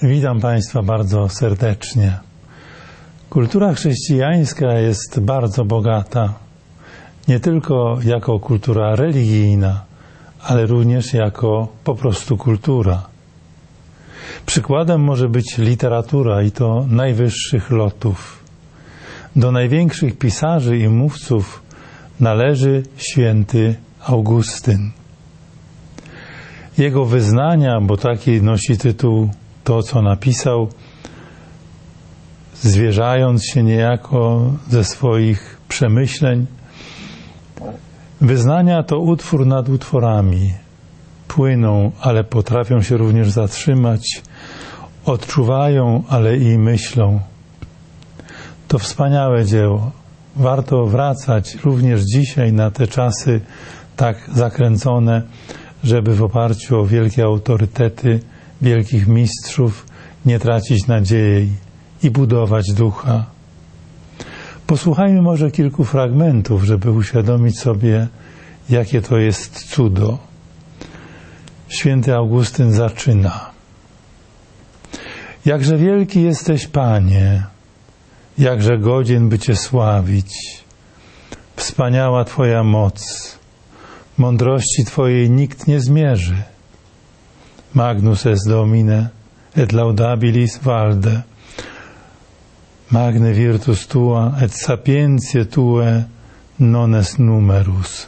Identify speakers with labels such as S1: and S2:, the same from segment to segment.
S1: Witam Państwa bardzo serdecznie. Kultura chrześcijańska jest bardzo bogata, nie tylko jako kultura religijna, ale również jako po prostu kultura. Przykładem może być literatura i to najwyższych lotów. Do największych pisarzy i mówców należy święty Augustyn. Jego wyznania, bo taki nosi tytuł to, co napisał, zwierzając się niejako ze swoich przemyśleń. Wyznania to utwór nad utworami. Płyną, ale potrafią się również zatrzymać. Odczuwają, ale i myślą. To wspaniałe dzieło. Warto wracać również dzisiaj na te czasy tak zakręcone, żeby w oparciu o wielkie autorytety, wielkich mistrzów nie tracić nadziei i budować ducha. Posłuchajmy może kilku fragmentów, żeby uświadomić sobie, jakie to jest cudo. Święty Augustyn zaczyna. Jakże wielki jesteś, Panie, jakże godzien by Cię sławić. Wspaniała Twoja moc, mądrości Twojej nikt nie zmierzy. Magnus est Domine, et laudabilis valde. Magne virtus Tua, et sapientiae Tue non est numerus.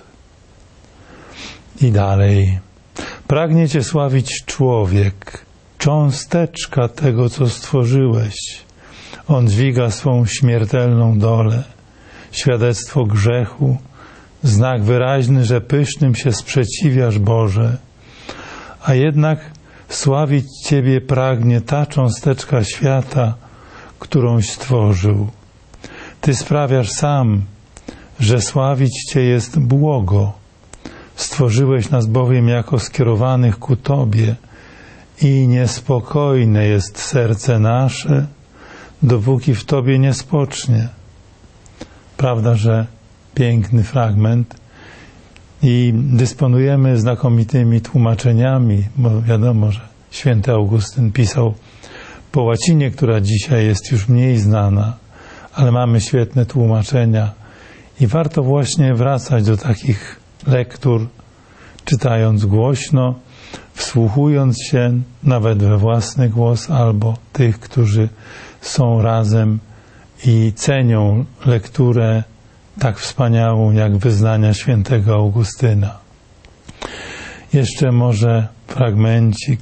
S1: I dalej. Pragnie Cię sławić człowiek, cząsteczka tego, co stworzyłeś. On dźwiga swą śmiertelną dolę, świadectwo grzechu, znak wyraźny, że pysznym się sprzeciwiasz, Boże. A jednak sławić Ciebie pragnie ta cząsteczka świata, którąś stworzył. Ty sprawiasz sam, że sławić Cię jest błogo. Stworzyłeś nas bowiem jako skierowanych ku Tobie i niespokojne jest serce nasze, dopóki w Tobie nie spocznie. Prawda, że piękny fragment i dysponujemy znakomitymi tłumaczeniami, bo wiadomo, że święty Augustyn pisał po łacinie, która dzisiaj jest już mniej znana, ale mamy świetne tłumaczenia i warto właśnie wracać do takich lektur, czytając głośno, wsłuchując się nawet we własny głos albo tych, którzy są razem i cenią lekturę tak wspaniałą jak wyznania świętego Augustyna. Jeszcze może fragmencik.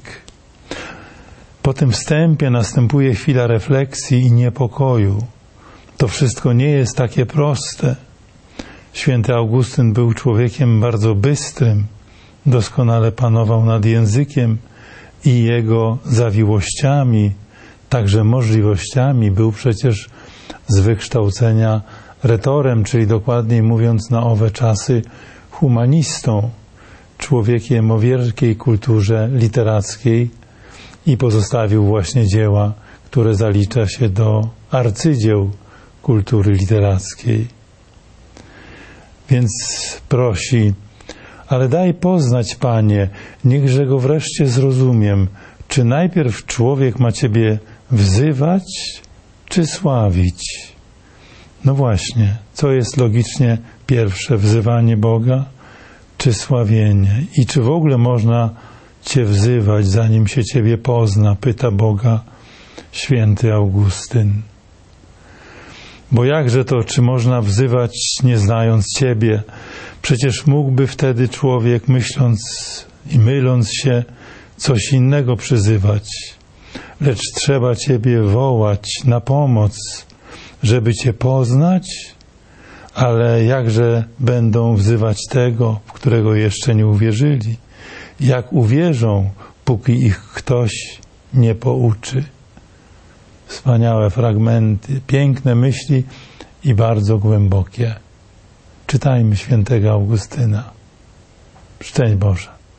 S1: Po tym wstępie następuje chwila refleksji i niepokoju. To wszystko nie jest takie proste. Święty Augustyn był człowiekiem bardzo bystrym, doskonale panował nad językiem i jego zawiłościami, także możliwościami. Był przecież z wykształcenia retorem, czyli dokładniej mówiąc na owe czasy humanistą, człowiekiem o wielkiej kulturze literackiej i pozostawił właśnie dzieła, które zalicza się do arcydzieł kultury literackiej. Więc prosi, ale daj poznać, Panie, niechże go wreszcie zrozumiem, czy najpierw człowiek ma Ciebie wzywać, czy sławić? No właśnie, co jest logicznie pierwsze, wzywanie Boga, czy sławienie? I czy w ogóle można Cię wzywać, zanim się Ciebie pozna, pyta Boga święty Augustyn. Bo jakże to, czy można wzywać, nie znając Ciebie? Przecież mógłby wtedy człowiek, myśląc i myląc się, coś innego przyzywać. Lecz trzeba Ciebie wołać na pomoc, żeby Cię poznać, ale jakże będą wzywać tego, w którego jeszcze nie uwierzyli? Jak uwierzą, póki ich ktoś nie pouczy? Wspaniałe fragmenty, piękne myśli i bardzo głębokie. Czytajmy świętego Augustyna. Szczęść Boże.